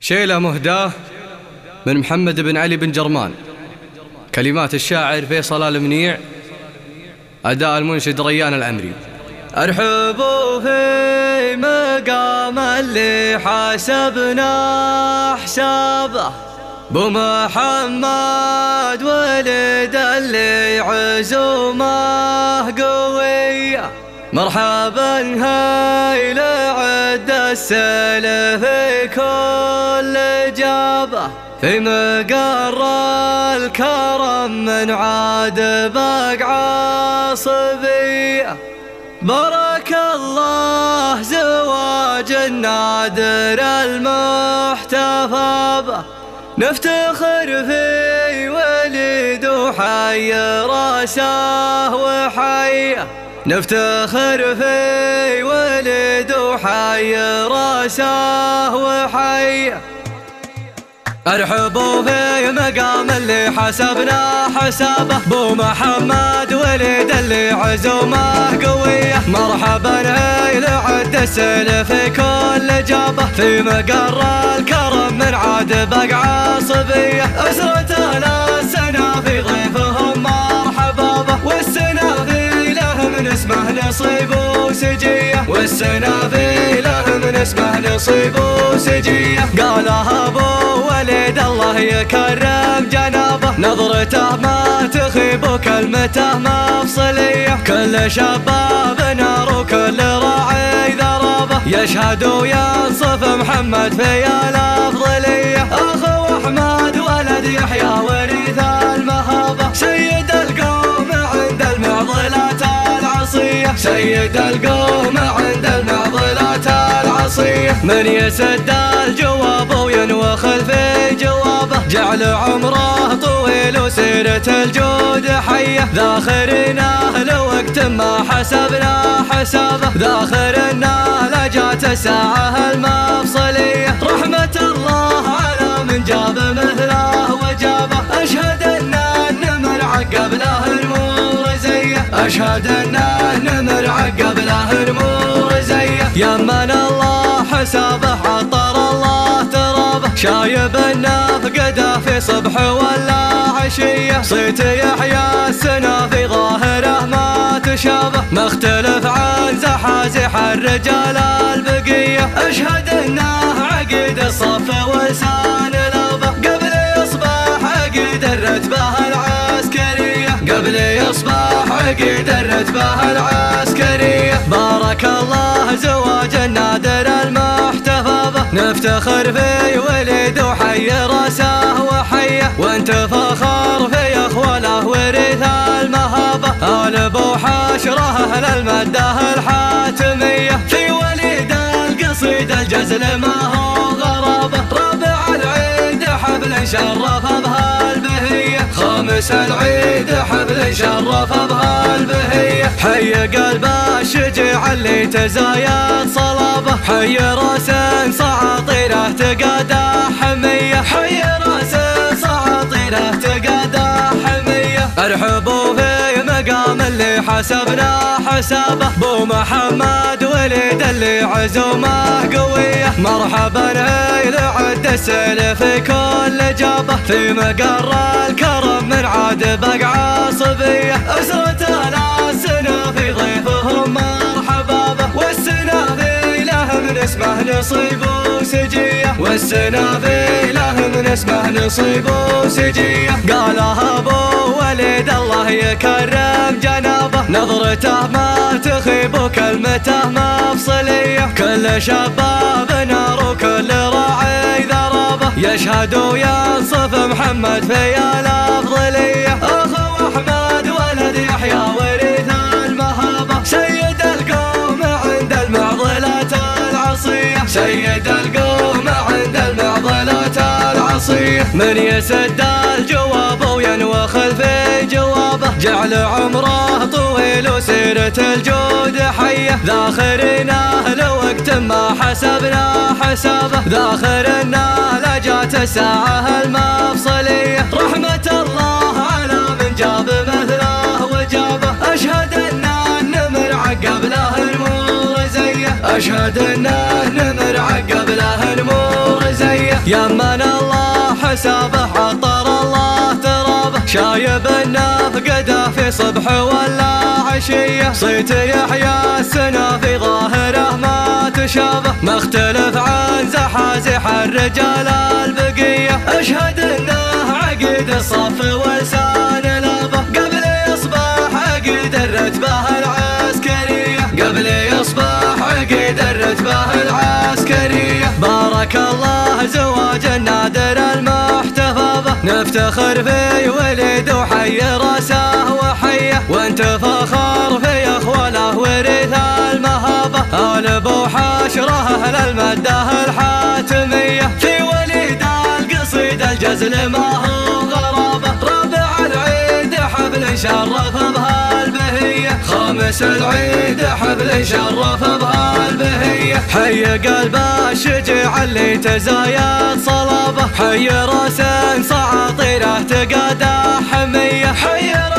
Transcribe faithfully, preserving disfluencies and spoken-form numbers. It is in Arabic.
شيلة مهداة من محمد بن علي بن جرمان. كلمات الشاعر فيصل المنيع، أداء المنشد ريان العمري. ارحبوا في مقام اللي حسبنا حسابه، بمحمد ولد اللي عزومه قوية. مرحبا هاي لعد السلف في كل جابه، في مقر الكرم من عاد بقع صبية. بارك الله زواج النادر المحتفى به، نفتخر في ولد وحي راسه وحيه. نفتخر في ولد وحي راسه وحيه. ارحبوا في مقام اللي حسبنا حسابه، بو محمد ولد اللي عزومه قوية. مرحبا هاي لعد السلف في كل جابه، في مقر الكرم من عاد بقع صبية. أسرة السنة في ضيفهم مرحبا به، والسنافي له من اسمه نصيب وسجية. والسنافي له من اسمه نصيب وسجية. قالها ابو ولد الله يكرم جنابه، نظرته ما تخيب وكلمته مفصلية. كل شباب نار وكل راعي ذرابه، يشهد وينصف محمد في الأفضلية. أخو أحمد ولد يحيى ورث المهابة، سيد القوم عند المعضلات العصية. سيد القوم عند المعضلات العصية. من يسد الجواب وينوخ في جوابه، جعل عمره طويل وسيرة الجود حية. ذاخرنا لوقت ما حسبنا حسابه، ذاخرنا لجات الساعة المفصلية. رحمة الله على من جاب مثله وجابه، أشهد أن النمر عقب له المورزية. أشهد أن النمر عقب له المورزية. يمن الله حسابه عطر الله ترابه، شايب النفقده في صبح ولا عشية. صيت يحيى السنة في ظاهره ما تشابه، مختلف عن زحازح الرجال البقية. أشهد أنه عقد الصف ولسان لابه، قبل يصبح عقد الرتبة العسكرية. قبل يصبح عقد الرتبة العسكرية. بارك الله زواج النادر المحتفى به، نفتخر في ولد وحي راسه وحيه. وانت فخر في اخواله ورث المهابة، آل ابو حشره اهل المده الحاتمية. في ولد القصيد الجزل ما هو غرابة، رابع العيد حفل شرف بها البهية. خامس العيد حفل شرف بها البهية. حي قلب الشجاع اللي تزايد صلابه، حي راس صعاطيره تقاده حمية. حي راس صعاطيره تقاده حمية. ارحبوا في مقام اللي حسبنا حسابه، بو محمد ولد اللي عزومه قوية. مرحبا هاي لعد السلف في كل جابه، في مقر الكرم من عاد بقع صبية. أسرة السنة في ضيفهم مرحبا به، والسنافي له من اسمه نصيب وسجية. والسنافي له من اسمه نصيب وسجية. قالها ابو ولد الله يكرم جنابه، نظرته ما تخيب وكلمته مفصلية. كل شباب نار وكل راعي ذرابه، يشهد وينصف محمد في الأفضلية. أخو أحمد ولد يحيى ورث المهابة، سيد القوم عند المعضلات العصية. سيد القوم عند المعضلات العصية. من يسد الجواب وينوخ في جوابه، جعل عمره طويل وسيرة الجود حية. ذاخرنا لوقت ما حسبنا حسابه، ذاخرنا لجات الساعة المفصلية. رحمة الله على من جاب مثله وجابه، أشهد أن النمر عقب له المورزية. أشهد أن النمر عقب له المورزية. يمن الله حسابه عطر الله ترابه شايب النفقده في صبح ولا عشيه صيت يحيى السنة في ظاهره ما تشابه مختلف عن زحازح الرجال البقيه اشهد انه عقد الصف ولسان لابه قبل يصبح عقد الرتبه العسكريه قبل يصبح عقد الرتبه العسكريه بارك الله زواج النادر المحتفى به نفتخر في ولد وحي راسه وحيه وانت فخر في اخواله ورث المهابه آل ابو حشره اهل المده الحاتميه في وليد القصيد الجزل ما هو غرابه رابع العيد حفل شرف بها البهيه خامس العيد حفل شرف بها البهيه حي قلب الشجاع اللي تزايد صلابه حي راس صعاطيره تقاده حميه حي